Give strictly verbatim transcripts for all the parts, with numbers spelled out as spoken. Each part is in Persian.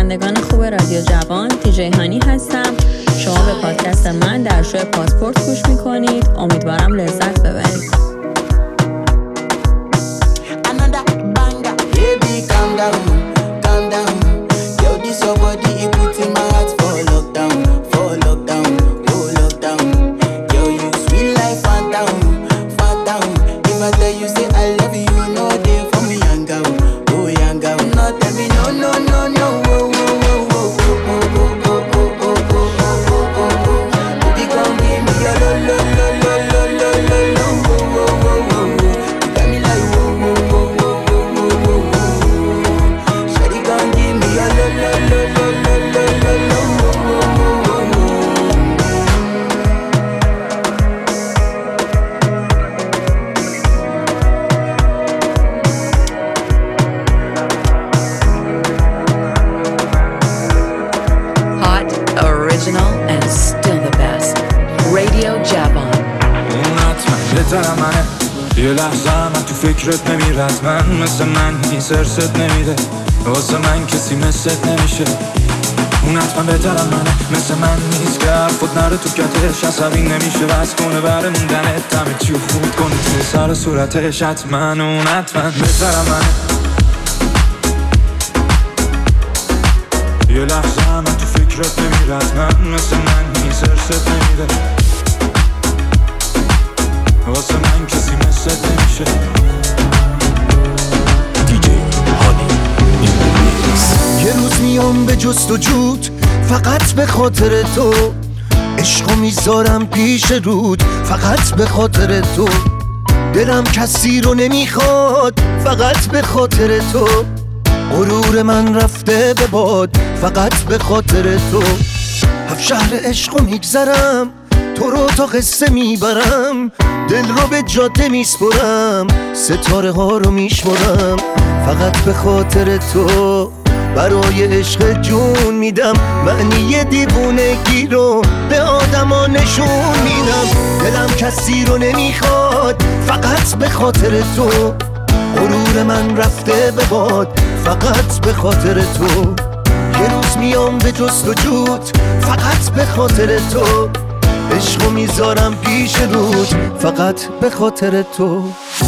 شنوندگان خوب رادیو جوان، دیجی هانی هستم. شما به پادکست من در شو پاسپورت گوش میکنید. امیدوارم لذت ببرید. یه لحظه من تو فکرت نمیرد، من مثل من نیست، ارست نمیده واسه من کسی مثلت نمیشه. اون حتما بهترم منه، مثل من نیست که حرفت نره تو کتش، عصبی نمیشه بس کنه بره موندنت، همه چیو خود کنه تو سر صورتش. حتما اون حتما بهترم منه. یه لحظه من تو فکرت نمیرد، من مثل من نیست، ارست نمیده واسه من کسی مثلت نمیشه. دیجی هانی یه روز میام به جست و جود فقط به خاطر تو، عشقو میذارم پیش رود فقط به خاطر تو، دلم کسی رو نمیخواد فقط به خاطر تو، غرور من رفته به باد فقط به خاطر تو، هفت شهر عشقو میگذرم تو رو تا قصه میبرم، دل رو به جاده میسپرم، ستاره ها رو میشمرم فقط به خاطر تو، برای عشق جون میدم، معنی دیوونگی رو به آدما نشون میدم، دلم کسی رو نمیخواد فقط به خاطر تو، غرور من رفته به باد فقط به خاطر تو، یه روز میام به جست و جود فقط به خاطر تو، عشقو میذارم پیش رود فقط به خاطر تو.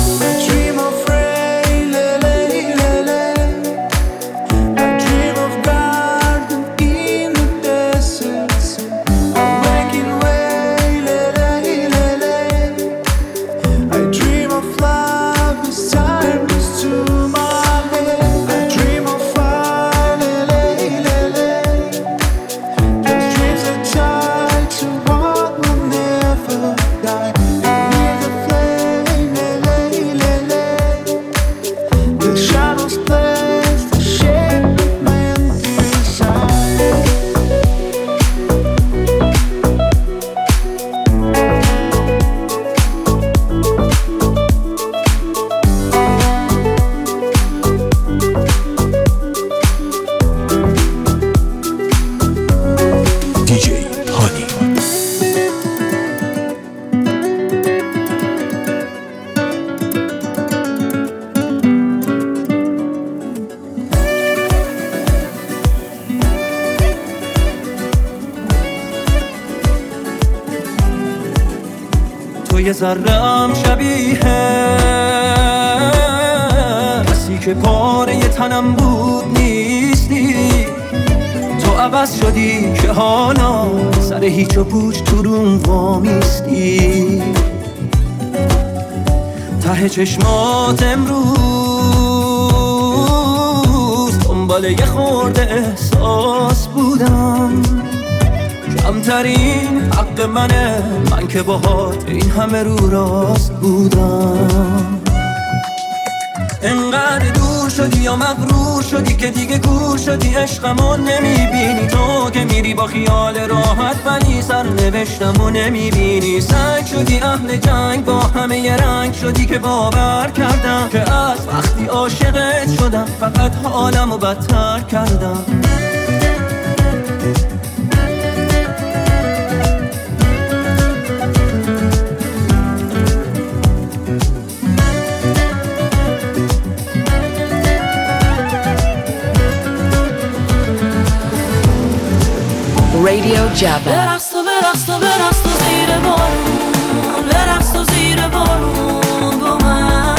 یه ذره‌ام شبیه کسی که پاره تنم بود نیستی، تو عوض شدی که حالا سر هیچ و پوچ تو روم وامیستی، ته چشمات امروز دنبال یه خورده احساس بودم، کمترین حق منه من که باهات این همه رو راست بودم، انقدر دور شدی یا مغرور شدی که دیگه گور شدی، عشقمو نمیبینی، تو که میری با خیال راحت ولی سرنوشتمو نمیبینی، سنگ شدی اهل جنگ با همه ی رنگ شدی که باور کردم که از وقتی عاشقت شدم فقط حالمو بدتر کردم. Radio Japan. برقص و برقص و برقص و زیر بارون، برقص و زیر بارون با من.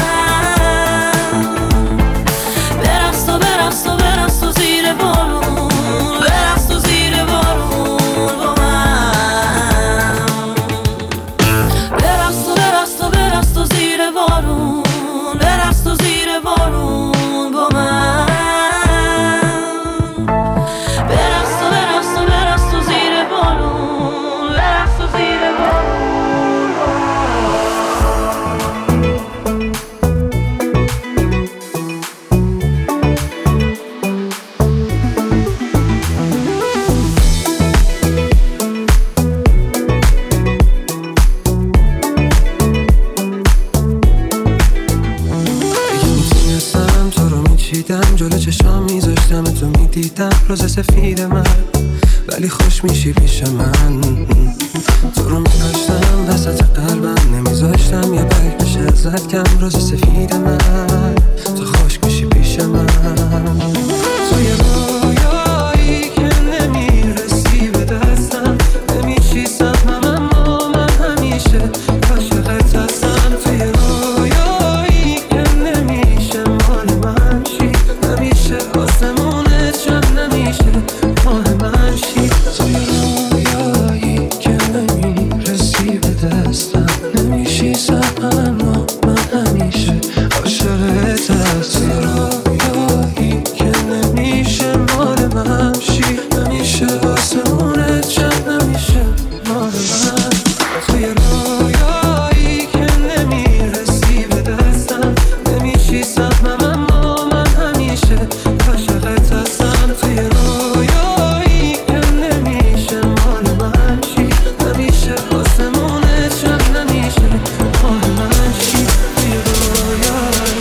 برقص و برقص و برقص و زیر بارون، برقص و زیر بارون با من. برقص و برقص و برقص و زیر بارون، برقص و زیر بارون با من. جلو چشام میذاشتم تو میدیدم روز سفید من، ولی خوش میشی پیش من. تو رو میداشتم وسط قلبم، نمیذاشتم یه برگ بشه ازت کم. روز سفید من تو خوش میشی پیش من. تو یه رویایی که نمیرسی به دستم، نمیشی سهمم اما من همیشه عاشقت هستم. تو یه رویایی که نمیشه مال من شی، نمیشه آسمونت شم، نمیشه ماه من شی. تو یه رویایی که نمیرسی به دستم، نمیشی سهمم اما من همیشه عاشقت هستم. تو یه رویایی که نمیشه مال من شی، نمیشه آسمونت شم، نمیشه مال من. تو یه رویایی که نمیرسی به دستم، نمیشی سهمم اما من همیشه عاشقت هستم. تو یه رویایی که نمیشه مال من شی، نمیشه آسمونت شم، نمیشه مال من شی. توی رویایی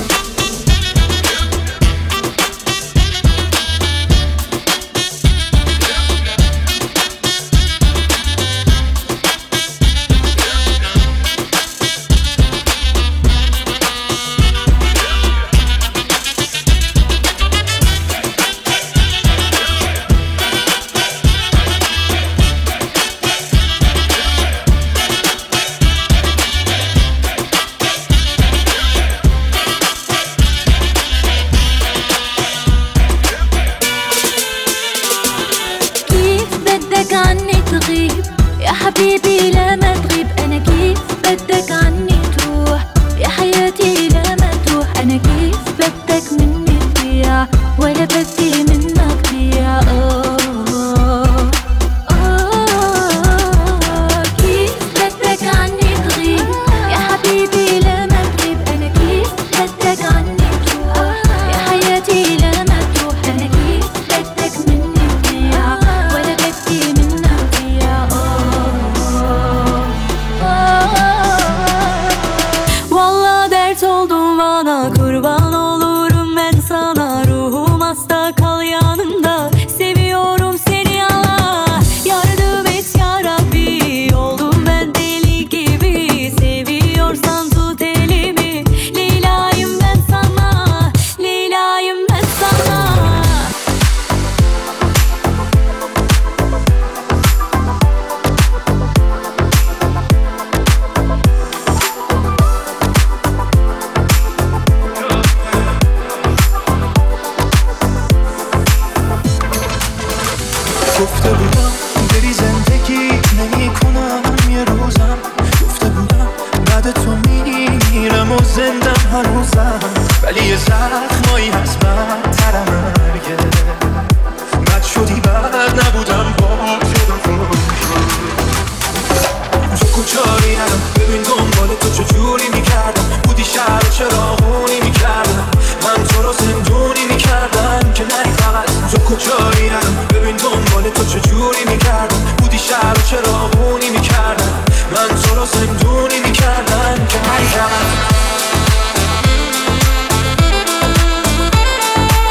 كيف بدك عني تغيب يا حبيبي لما تغيب؟ أنا كيف بدك عني تروح يا حياتي لما تروح؟ أنا كيف بدك مني تضيع ولا بدي منك ضيع؟ أوه أوه كيف بدك عني تغيب يا حبيبي لما تغيب؟ أنا كيف بدك عني تروح يا حياتي لما تروح؟ أنا كيف بدك مني تضيع ولا بدي منك ضيع؟ والله dert oldun bana, kurban olurum ben sana. Ruhum hasta, kal yanımda, seviyorum seni Allah. Yardım et ya Rabbi, oldum ben deli gibi. Seviyorsan tut elimi, Leyla'yım ben sana, Leyla'yım ben sana. گفته بودم بری زندگی نمی کنم یه روزم، گفته بودم بعد تو میرم و زندم هنوزم، ولی یه زخمایی هست بدتر مرگه. بد شدی بد نبودم با تو کجایی ندم، ببین دنبال تو چجوری میکردم، بودی شهر چراغونی میکردم، من تو رو زندونی میکردم که نری فقط. تو کجایی ندم، ببین دنبال تو چجوری میکردم، بودی شهر چراغونی میکردم، من تو رو زندونی میکردم که نری فقط.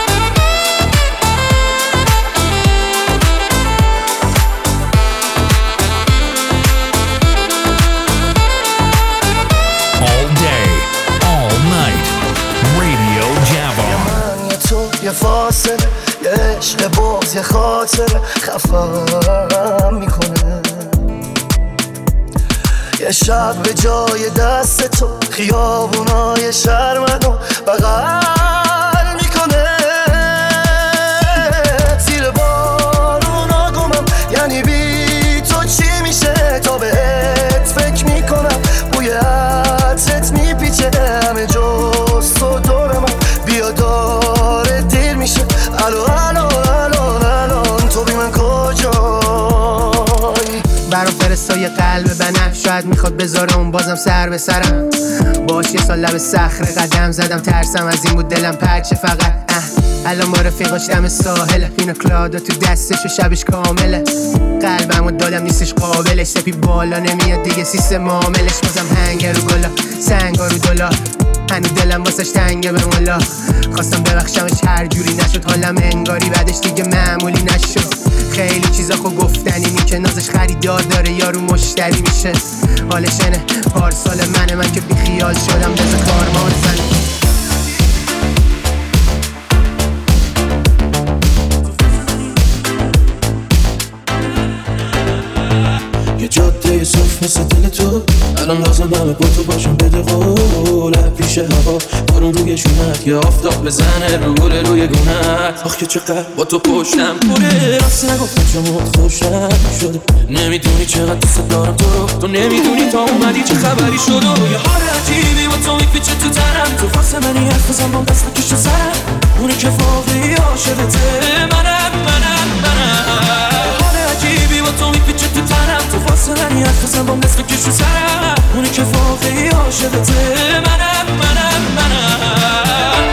که خاطر خفم میکنه. یه شب به جای دست تو خیابونای شهر منو بغل میکنه. زیر بارونا گمم یعنی بی تو چی میشه، تا بهت فکر میکنم بوی عطرت میپیچه همه جز تو دور من. بیا داره دیر میشه الو الو الو الان تو بی من کجایی؟ برام فرستای قلب بنفش، شاید میخواد بذاره اون بازم سر به سرم. باش یه سال لب صخره قدم زدم، ترسم از این بود دلم پرچه فقط. اه الان با رفیقاش دم ساحله، پینا کلادا تو دستش و شبش کامله. قلبمو دادم نیستش قابلش، سپی بالا نمیاد دیگه سیستم معاملش. بازم هنگر رو گلا سنگا رو دلا، هنو دلم واسش تنگه به مولا. خواستم ببخشمش هر جوری نشد، حالم انگاری بعدش دیگه معمولی نشد. خیلی چیزا خو گفتنی میشه، نازش خریدار داره یارو مشتری میشه. حالش اینه پارسال منه، من که بی خیال شدم بزا کارمان زن. یه جاده صف مثل دل تو، الان لازم همه با تو باشم بده قول. پیش هوا بارون روی شونت، یه آفتاب بزنه روله روی گونت. آخ که چقدر با تو پشتم پره، راستی نگفتم شما خوشم شده. نمیدونی چقدر دوست دارم تو رو، تو نمیدونی تا اومدی چه خبری شد. و یه حال عجیبی با تو میپیچه تو تنم، تو واسه منی حرف بزن با دست بکش تو سرم. اونی که واقعی عاشقته منم منم منم. حال عجیبی با تو میپیچه تو تنم، تو واسه منی حرف بزن با دست بکش تو سرم. اونی که واقعی عاشقته منم منم منم.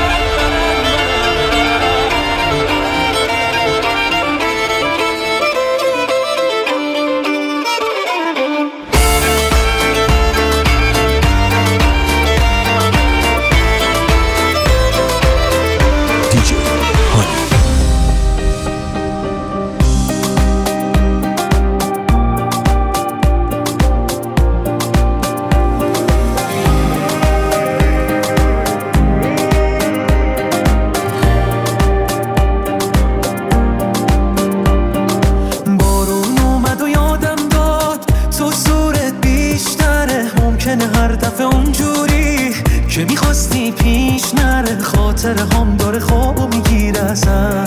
هم داره خواب میگیره ازم.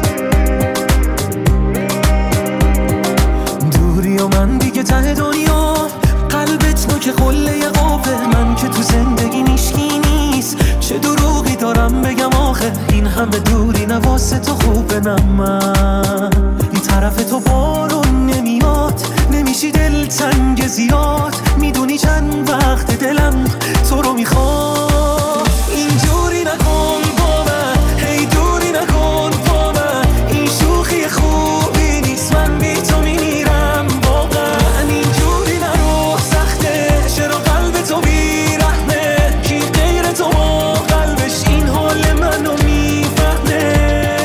دوری و من دیگه ته دنیا، قلبت نو که قله قابه. من که تو زندگی نیشکی نیست، چه دروغی دارم بگم آخه. این همه دوری نواسه تو خوبه نه من. این طرف تو بارون نمیاد، نمیشی دل تنگ زیاد. میدونی چند وقت دلم تو رو میخواد. اینجوری نکن با من، هی دوری نکن با من. این شوخی خوبی نیست، من بی تو میمیرم واقعا. اینجوری نرو سخته، چرا قلب تو بیرحمه. کی غیر تو با قلبش این حال منو میفهمه.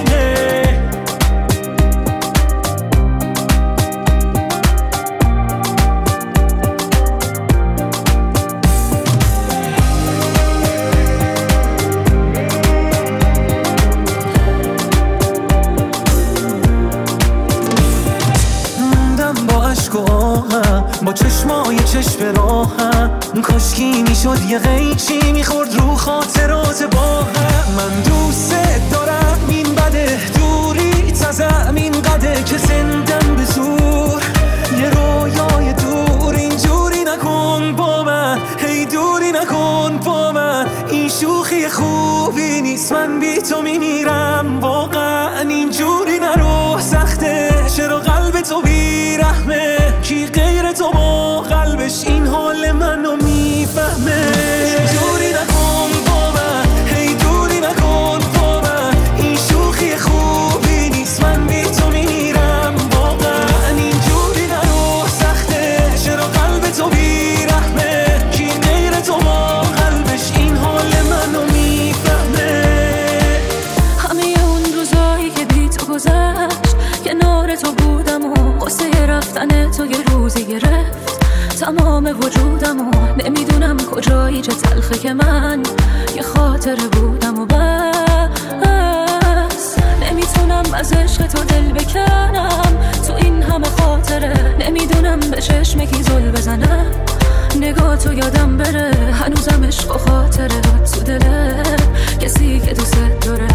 با چشمای چشم راهم، کاشکی میشد یه قیچی میخورد رو خاطرات با هم. من دوست دارم این بده، دوری تزم این قده که زندم به زور. یه رویای دور، اینجوری نکن با من، هی دوری نکن با من. این شوخی خوبی نیست، من بی تو میمیرم واقعا. اینجوری نرو سخته، چرا قلب تو بیرحمه. کی غیر تو با قلبش این حال منو میفهمه. دوری نکن با من، هی دوری نکن با من. این شوخی خوبی نیست، من بی تو میمیرم واقعا. اینجوری نرو سخته، چرا قلب تو بیرحمه. کی غیر تو با قلبش این حال منو میفهمه. همه اون روزایی که بی تو گذشت، کنار تو بودم و قصه رفتن تو یه روزی گرفت تمام وجودم. و نمیدونم کجایی، چه تلخه که من یه خاطره بودم و بس. نمیتونم از عشق تو دل بکنم تو این همه خاطره. نمیدونم به چشم کی زل بزنم، نگاه تو یادم بره هنوزم عشق و خاطره تو دل کسی که دوست داره.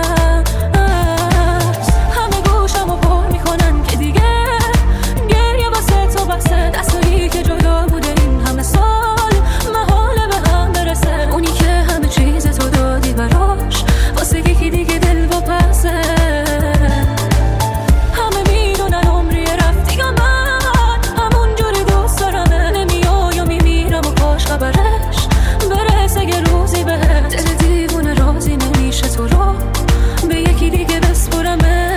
همه گوشمو پر میکنن که دیگه گریه واسه تو بسه. دستایی که جدا بوده این همه سال محاله به هم برسه. اونی که همه چیز تو دادی براش واسه یکی دیگه دل و پسه. همه میدونن عمری رفتی یا من همونجوری دوست دارمه. نمیای و میمیرم و کاش خبرش برسه یه روزی بهت. دل دیوونه راضی نمیشه تو رو به یکی دیگه بسپرمه.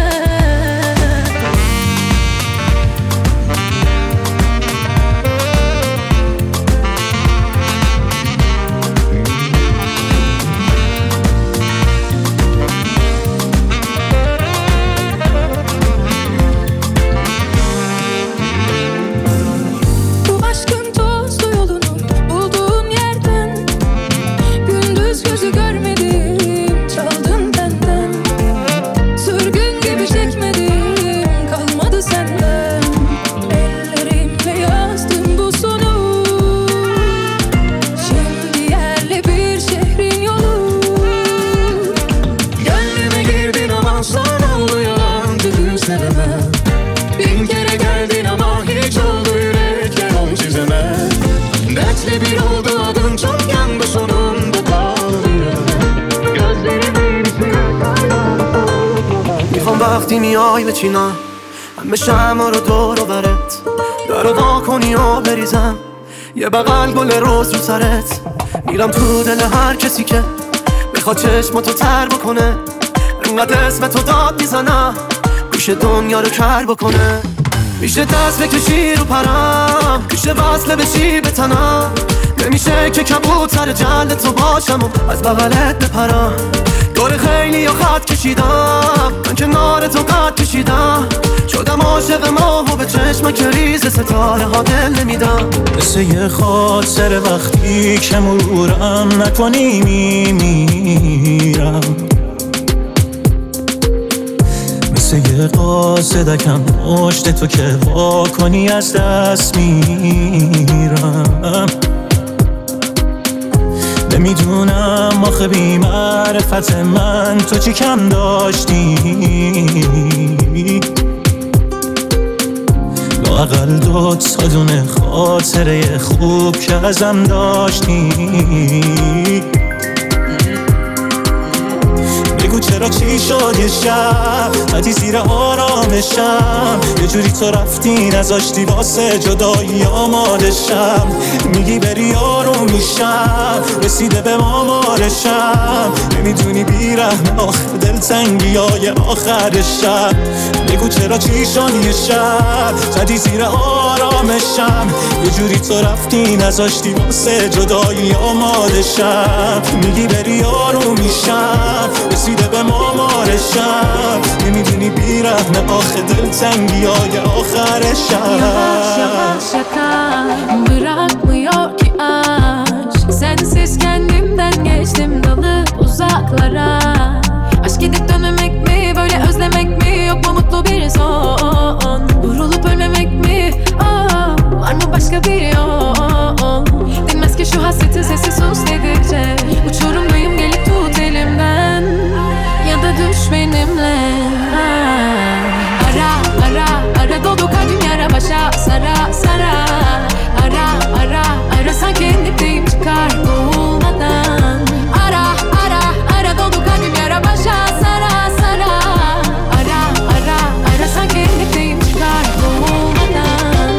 وقتی میای بچینم همه شمع رو دور و برت در وا کنی و بریزم یه بغل گل روز رو سرت. میرم تو دل هر کسی که بخواد چشماتو تر بکنه. انقدر اسم تو داد میزنم گوش دنیا رو کر بکنه. میشه دست بکشی رو پرم، میشه وصله بشی به تنم. نمیشه که کبوتر جلد تو باشم و از بغلت بپرم. گل خیلی یا خط کشیدم من کنار تو قد کشیدم. شدم عاشق ماه و به چشم کریز ستاره ها دل نمیدم. مثل یه خاطر وقتی که مرورم نکنی میمیرم. مثل یه قاصدکم پشت تو که وا کنی از دست میرم. نمیدونم آخه بی معرفت من تو چی کم داشتی. لااقل دو تا دونه خاطره خوب که ازم داشتی. بگو چرا چی شد یه شب حدی زیر آرامشم. یه جوری تو رفتی نذاشتی واسه جدایی آمادشم. میگی بری آروم میشم رسیده به مامارشم. نمیدونی بیرحم آخر دلتنگی های آخر شب. بگو چرا چی شد یه شب حدی زیر آرامشم. یه جوری تو رفتی نذاشتی واسه جدایی آمادشم. میگی بری آروم میشم رسیده به مامارشم. نمیدونی بیرحم آخه dil-tengi آخرشم. Yavaş yavaş yakar bırakmıyor ki aşk. Sensiz kendimden geçtim dalıp uzaklara. Aşk gidip dönmemek mi böyle özlemek mi yok mu mutlu bir son. Vurulup ölmemek mi oh, var mı başka bir yol. Dinmez ki şu hasretin sesi sus dedikçe. Uçurumdayım gelip tut elimden ya da düş benimle. Ara ara ara dolu kalbim yara başa sara sara. Ara ara ara sanki dipteyim çıkar boğulmadan. Ara ara ara dolu kalbim yara başa sara sara. Ara ara ara sanki dipteyim çıkar boğulmadan.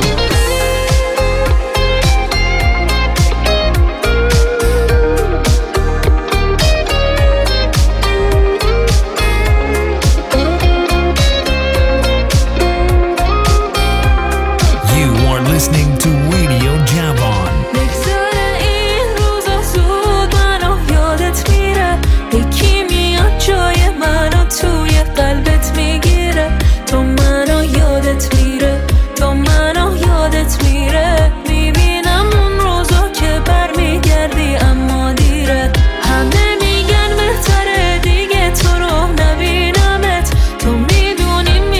Listening to Radio Javan. بگذره این روزا زود منو یادت میره. یکی میاد جای منو توی قلبت میگیره. تو منو یادت میره تو منو یادت میره. میبینم اون روزا که برمیگردی اما دیره. همه میگن بهتره دیگه تو رو نبینمت. تو میدونی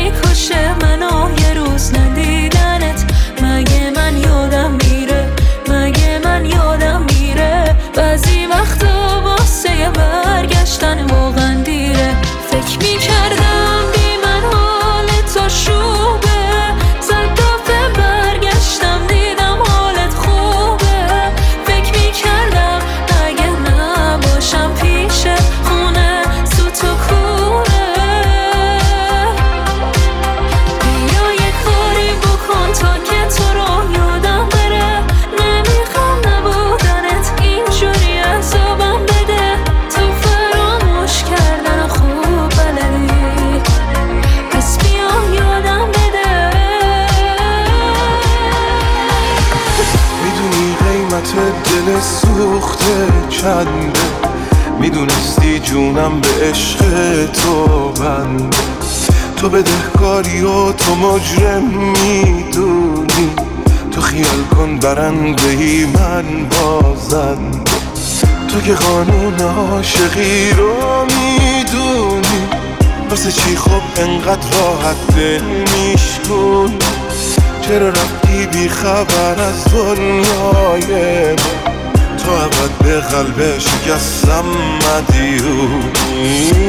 میدونستی جونم به عشق تو بنده، تو بدهکاری و تو مجرم میدونی، تو خیال کن برندهی من بازنده، تو که قانون عاشقی رو میدونی، واسه چی خب انقدر راحت دل میشکن، چرا رفتی بی خبر از دنیای من، تو ابد به قلب شکستم مدیونی.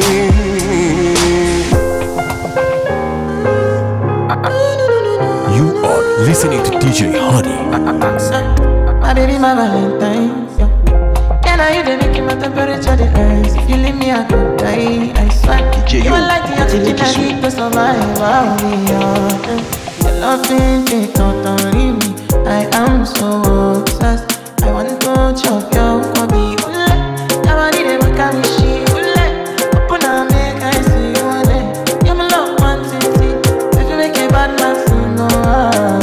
You are listening to دی جی Honey. My baby, my Valentine, yeah. Can I hear the making my temperature the rise? If you leave me, I could die, I swear. You are like the oxygen I need to survive, I'll be honest. Your love ain't take no time, I am so obsessed. I want to chop your body, ule. Now I need a makamishi, ule. Open up, make I see you on it. You're my love, one city. If you make a bad man feel no ah.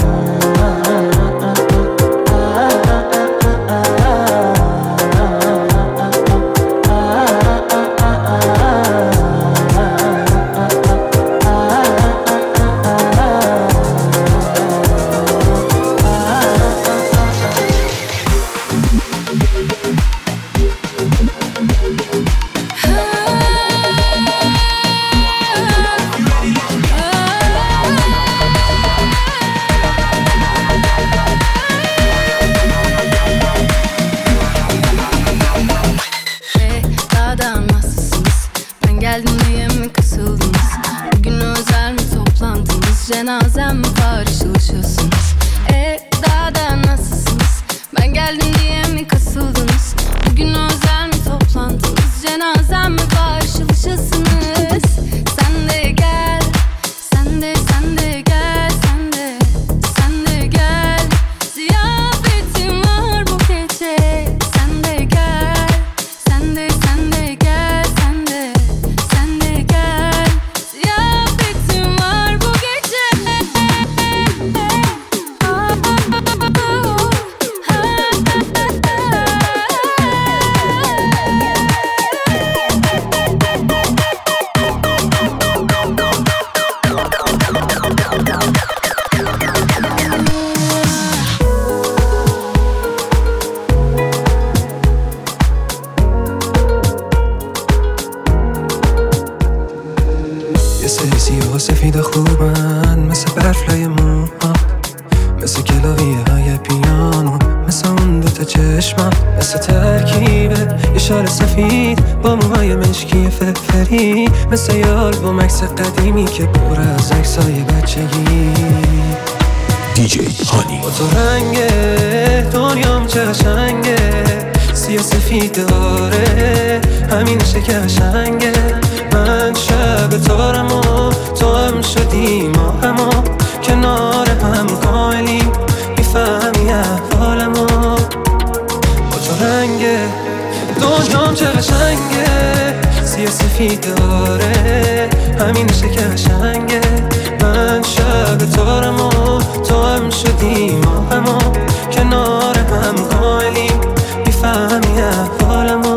Cenazem mi karşılaşıyorsunuz? E daha da nasılsınız? Ben geldim diye mi kasıldınız? Bugün özel mi toplantınız? Cenazem mi karşılaşıyorsunuz? Sen de gel, sen de sen de gel, sen de sen de gel. Ziyafetim var bu gece. Sen de gel, sen de sen de gel, sen de sen de gel. Ziyafetim var bu gece. یه سری سیاه و سفید خوبن، مثل برفلای موها، مثل کلاویه های پیانو، مثل اون دوتا چشمم، مثل ترکیب یه شال سفید با موهای مشکی فرفری، مثل یه آلبوم عکس قدیمی که پر از عکسای بچگی. دی جی Honey. با تو رنگ دنیام چه قشنگه، سیاه سفید داره همینشه که قشنگه. من شب تارم و تو هم شدی ما همو، کنار هم کاملی میفهمی احوالمو. با تو رنگ دنیام چه قشنگه، سیاه سفید داره همینشه که قشنگه. من شب تارم و تو هم شدی ما همو، کنار هم کاملی میفهمی احوالمو.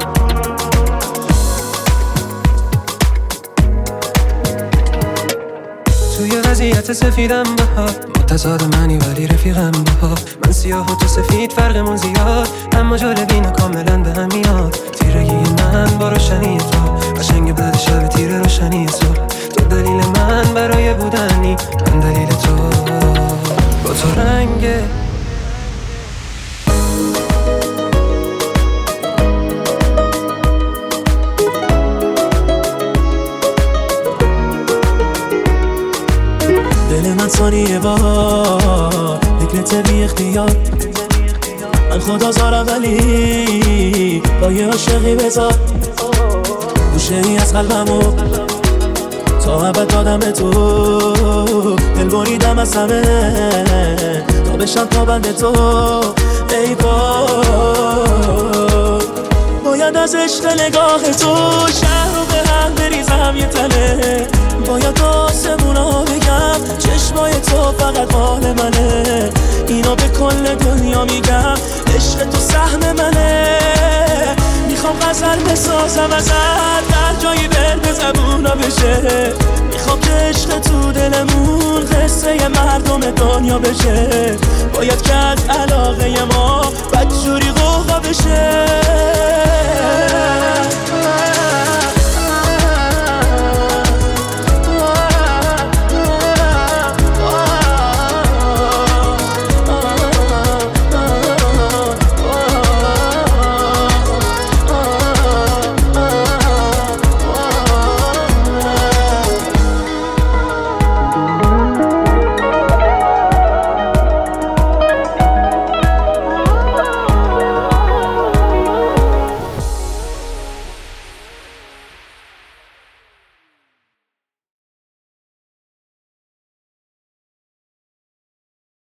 توی وضعیت سفیدم بها، متضاد منی ولی رفیقم بها. من سیاه و تو سفید فرقمون زیاد، اما جالبین و کاملا به هم میاد. تیرگی من با روشنی تو، قشنگ بعد شب تیر روشنی تو. تو دلیل من برای بودنی، من دلیل تو. با تو رنگ دل من ثانیه بار فکرت بی اختیار، من خدا زارم ولی با یه عاشقی بذار گوشه ای از قلبمو تا ابد دادم به تو. دل بریدم از همه تا بشم تا بند تو. ای وای باید از عشق نگاه تو شهر رو به هم بریزم یه تله. باید آسمونا بگم چشمای تو فقط مال منه. اینو به کل دنیا میگم عشق تو سهم منه. میخوام میخوام غزل بسازم ازت، در جایی بر به زبونا بشه. میخوام که عشق تو دلمون قصه مردم دنیا بشه. باید که از علاقه ما بدجوری